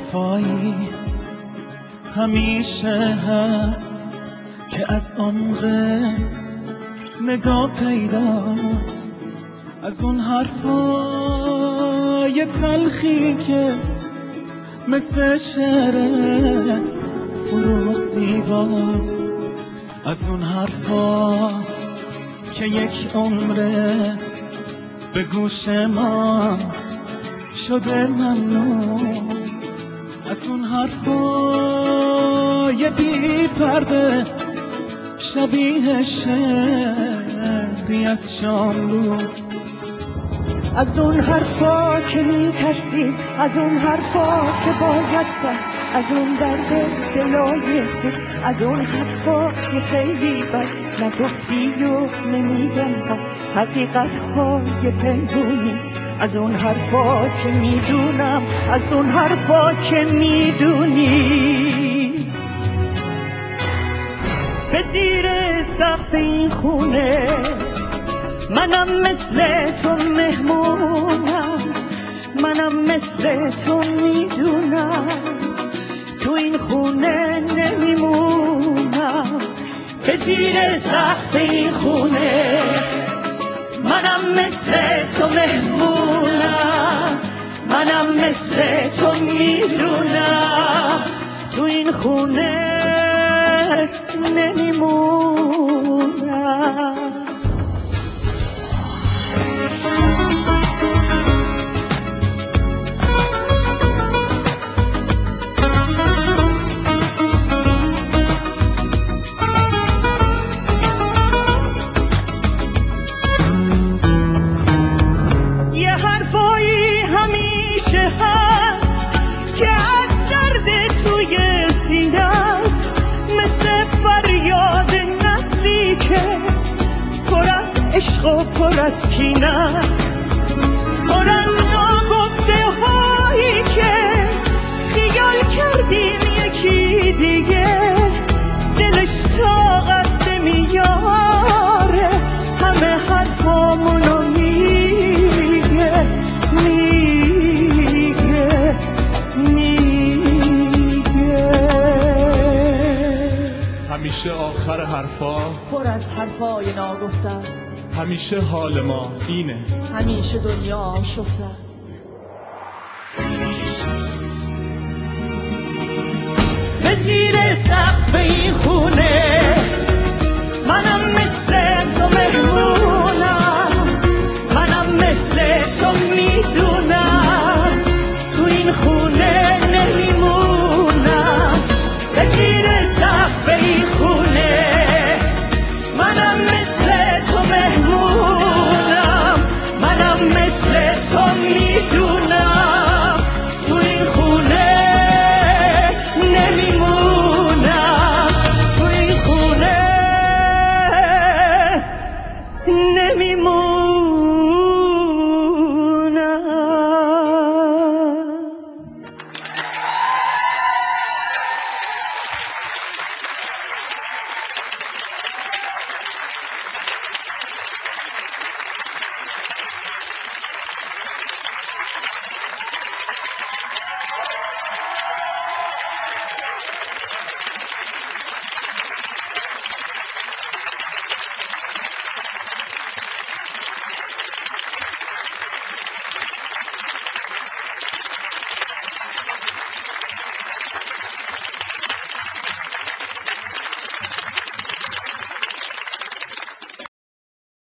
حرفایی همیشه هست که از عمق نگاه پیداست، از اون حرفای تلخی که مثل شعر فروغ زیباست، از اون حرفا که یک عمره به گوش ما شده ممنون، از اون حرفای بی پرده شبیه شعری از شاملو، از اون حرفا که میترسیم، از اون حرفا که باید زد، از اون درد دلای خود، از اون حرفا که خیلی بد نگفتی و نمیگم ها حقیقت های پنهونی، از اون حرفا که میدونم، از اون حرفا که میدونی. به زیر سقف این خونه منم مثل تو مهمونم، منم مثل تو میدونم تو این خونه نمیمونم. به زیر سقف این خونه منم مثل تو مهمونم، منم مثل تو میدونم تو این خونه نمیمونم. یه حرفایی همیشه هست که از درد توی سینه است، مثل فریاد نزدیکه پر از عشق و پر از کینه است، پر از ناگفته هایی که خیال کردیم یکی دیگه دلش طاقت نمیاره همه حرفامونو میگه میگه میگه. همیشه آخر حرفا پر از حرفای ناگفته است، همیشه حال ما اینه، همیشه دنیا آشفته است.